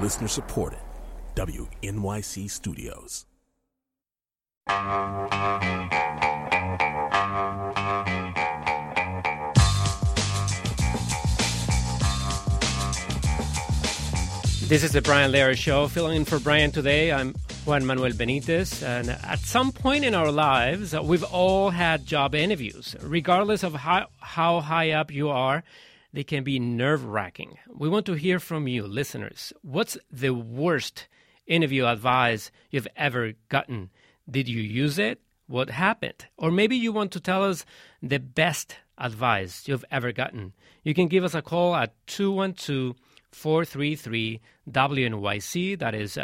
Listener supported. WNYC Studios. This is the Brian Lehrer Show. Filling in for Brian today, I'm Juan Manuel Benitez. And at some point in our lives, we've all had job interviews. Regardless of how high up you are, they can be nerve-wracking. We want to hear from you, listeners. What's the worst interview advice you've ever gotten? Did you use it? What happened? Or maybe you want to tell us the best advice you've ever gotten. You can give us a call at 212-433-WNYC. That is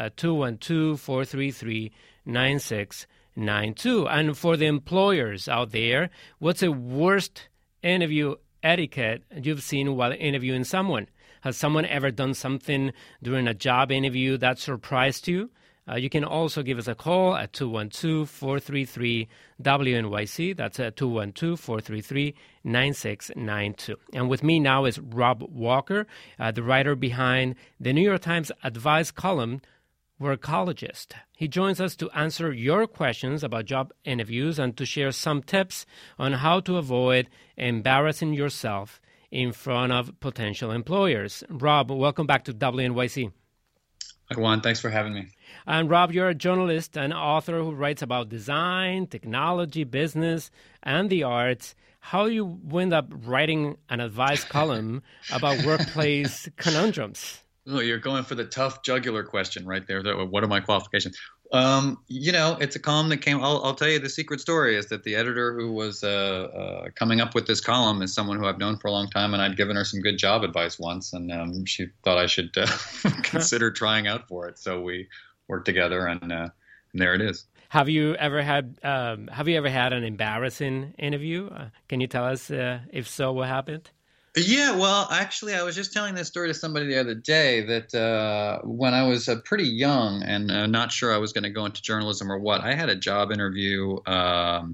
212-433-9692. And for the employers out there, what's the worst interview etiquette you've seen while interviewing someone? Has someone ever done something during a job interview that surprised you? You can also give us a call at 212-433-WNYC. That's at 212-433-9692. And with me now is Rob Walker, the writer behind the New York Times advice column, Workologist. He joins us to answer your questions about job interviews and to share some tips on how to avoid embarrassing yourself in front of potential employers. Rob, welcome back to WNYC. Hi, Juan. Thanks for having me. And Rob, you're a journalist and author who writes about design, technology, business, and the arts. How you wind up writing an advice column about workplace conundrums? Oh, you're going for the tough jugular question right there. What are my qualifications? It's a column that came. I'll tell you the secret story is that the editor who was coming up with this column is someone who I've known for a long time, and I'd given her some good job advice once, and she thought I should consider trying out for it. So we worked together, and there it is. Have you ever had an embarrassing interview? Can you tell us if so, what happened? Yeah, well, actually, I was just telling this story to somebody the other day that when I was pretty young and not sure I was going to go into journalism or what, I had a job interview at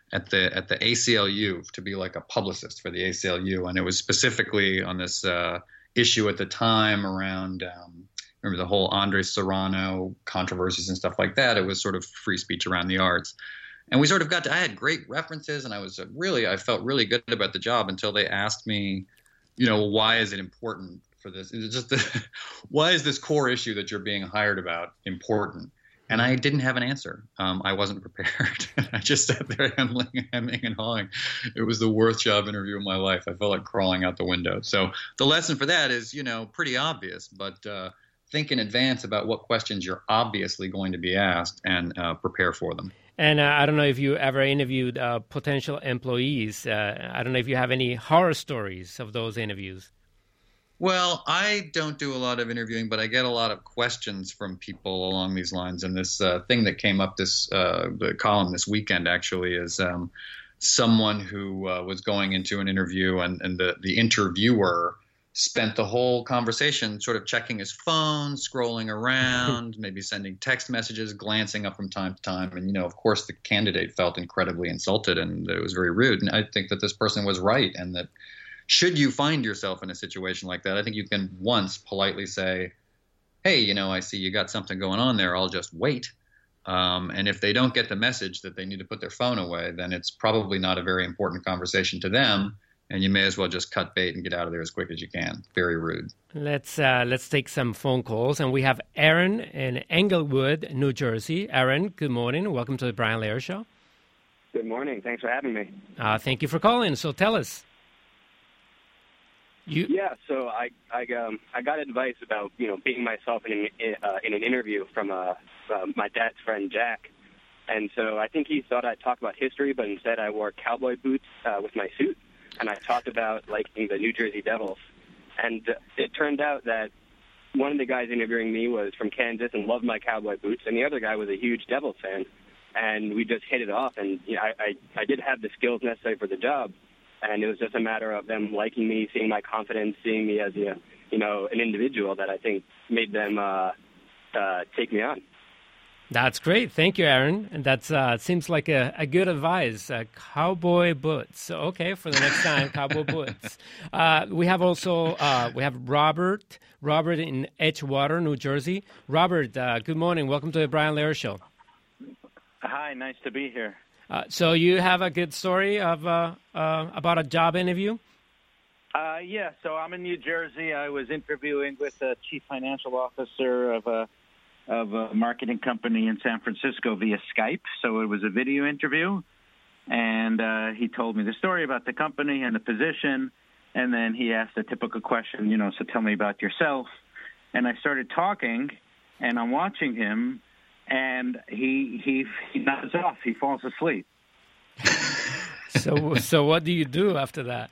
the ACLU to be like a publicist for the ACLU, and it was specifically on this issue at the time around remember the whole Andre Serrano controversies and stuff like that. It was sort of free speech around the arts. And we sort of I had great references, and I felt really good about the job until they asked me, why is it important for this? It's just why is this core issue that you're being hired about important? And I didn't have an answer. I wasn't prepared. I just sat there hemming and hawing. It was the worst job interview of my life. I felt like crawling out the window. So the lesson for that is, pretty obvious, but think in advance about what questions you're obviously going to be asked and prepare for them. And I don't know if you ever interviewed potential employees. I don't know if you have any horror stories of those interviews. Well, I don't do a lot of interviewing, but I get a lot of questions from people along these lines. And this thing that came up the column this weekend actually is someone who was going into an interview and the interviewer spent the whole conversation sort of checking his phone, scrolling around, maybe sending text messages, glancing up from time to time. And, of course, the candidate felt incredibly insulted and it was very rude. And I think that this person was right, and that should you find yourself in a situation like that, I think you can once politely say, hey, I see you got something going on there. I'll just wait. And if they don't get the message that they need to put their phone away, then it's probably not a very important conversation to them. And you may as well just cut bait and get out of there as quick as you can. Very rude. Let's take some phone calls. And we have Aaron in Englewood, New Jersey. Aaron, good morning. Welcome to the Brian Lehrer Show. Good morning. Thanks for having me. Thank you for calling. So tell us. Yeah, so I got advice about being myself in an interview from my dad's friend Jack, and so I think he thought I'd talk about history, but instead I wore cowboy boots with my suit, and I talked about liking the New Jersey Devils, and it turned out that one of the guys interviewing me was from Kansas and loved my cowboy boots, and the other guy was a huge Devils fan, and we just hit it off, and I did have the skills necessary for the job. And it was just a matter of them liking me, seeing my confidence, seeing me as an individual that I think made them take me on. That's great. Thank you, Aaron. And that's seems like a good advice. Cowboy boots. Okay, for the next time, cowboy boots. We have also Robert in Edgewater, New Jersey. Robert, good morning. Welcome to the Brian Lehrer Show. Hi, nice to be here. So you have a good story of about a job interview? Yeah, so I'm in New Jersey. I was interviewing with the chief financial officer of a marketing company in San Francisco via Skype. So it was a video interview, and he told me the story about the company and the position, and then he asked a typical question, so tell me about yourself. And I started talking, and I'm watching him, and he nods off. He falls asleep. So what do you do after that?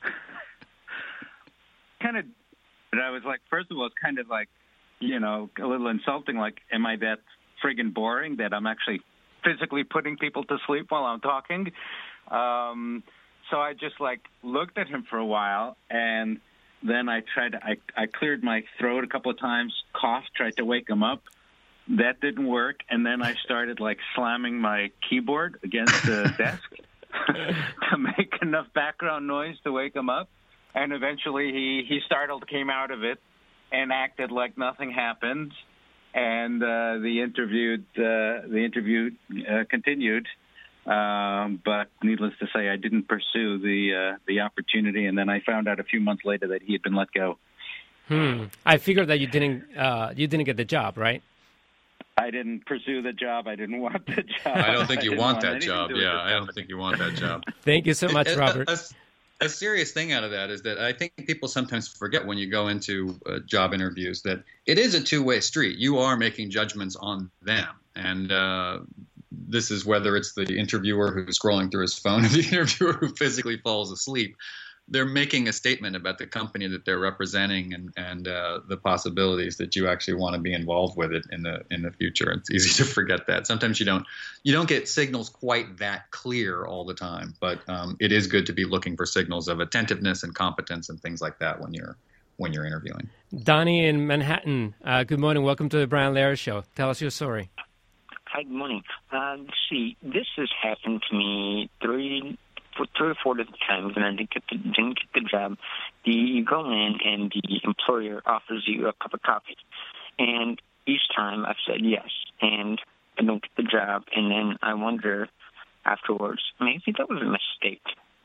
I was like, first of all, it's kind of like, a little insulting, like, am I that friggin' boring that I'm actually physically putting people to sleep while I'm talking? So I just, looked at him for a while, and then I cleared my throat a couple of times, coughed, tried to wake him up. That didn't work, and then I started, slamming my keyboard against the desk to make enough background noise to wake him up. And eventually he startled, came out of it, and acted like nothing happened. And the interview continued. But needless to say, I didn't pursue the opportunity. And then I found out a few months later that he had been let go. I figured that you didn't get the job, right? I didn't pursue the job. I didn't want the job. I don't think you want that job. Yeah, I don't think you want that job. Thank you so much, Robert. A serious thing out of that is that I think people sometimes forget when you go into job interviews that it is a two-way street. You are making judgments on them. And this is whether it's the interviewer who's scrolling through his phone or the interviewer who physically falls asleep. They're making a statement about the company that they're representing and the possibilities that you actually want to be involved with it in the future. It's easy to forget that. Sometimes you don't get signals quite that clear all the time, but it is good to be looking for signals of attentiveness and competence and things like that when you're interviewing. Donnie in Manhattan, good morning. Welcome to the Brian Lehrer Show. Tell us your story. Hi, good morning. See, this has happened to me three or four different times, and I didn't get the job. You go in, and the employer offers you a cup of coffee, and each time I've said yes, and I don't get the job, and then I wonder afterwards, maybe that was a mistake.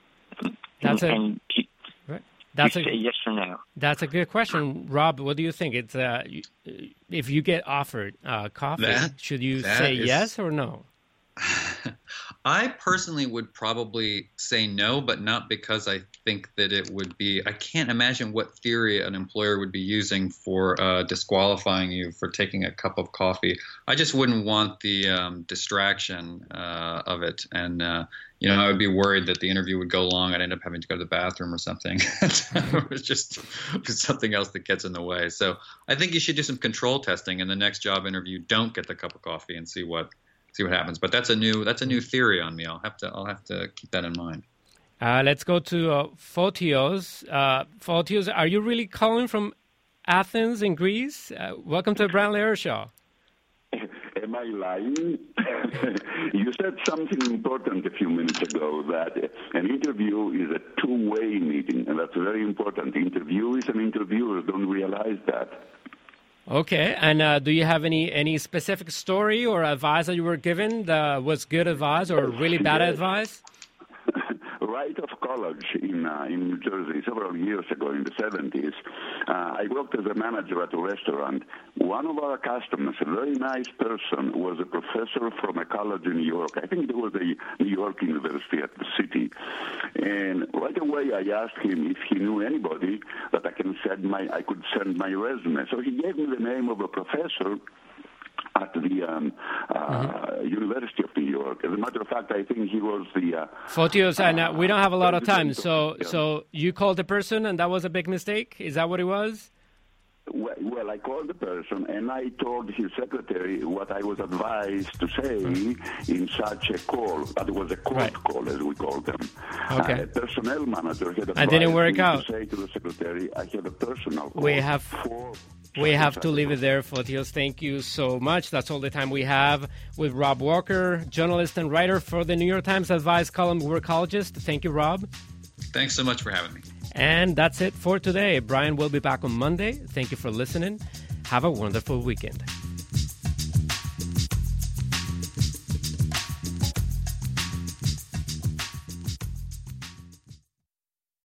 Say yes or no. That's a good question, Rob. What do you think? It's if you get offered coffee, should you say yes or no? I personally would probably say no, but not because I think that it would be – I can't imagine what theory an employer would be using for disqualifying you for taking a cup of coffee. I just wouldn't want the distraction of it. And, I would be worried that the interview would go long. I'd end up having to go to the bathroom or something. It was just something else that gets in the way. So I think you should do some control testing in the next job interview. Don't get the cup of coffee and see what happens. But that's a new theory on me. I'll have to keep that in mind. Let's go to Fotios. Fotios, are you really calling from Athens in Greece? Welcome to the Brian Lehrer Show. Am I lying? You said something important a few minutes ago, that an interview is a two-way meeting, and that's very important. Interviewees and interviewers don't realize that. Okay, and do you have any specific story or advice that you were given that was good advice or really bad advice? Right off college in New Jersey several years ago in the 70s, I worked as a manager at a restaurant. One of our customers, a very nice person, was a professor from a college in New York. I think it was a New York University at the city. And right away I asked him if he knew anybody that I could send my resume. So he gave me the name of a professor at the University of New York. As a matter of fact, I think he was the... Fotios, and we don't have a lot of time, so you called the person and that was a big mistake? Is that what it was? Well, I called the person and I told his secretary what I was advised to say in such a call. That was a cold call, as we call them. Okay. A personnel manager had advised didn't work me out. to say to the secretary, I have a personal call. We have We have to leave it there, Fotios. Thank you so much. That's all the time we have with Rob Walker, journalist and writer for the New York Times Advice column, Workologist. Thank you, Rob. Thanks so much for having me. And that's it for today. Brian will be back on Monday. Thank you for listening. Have a wonderful weekend.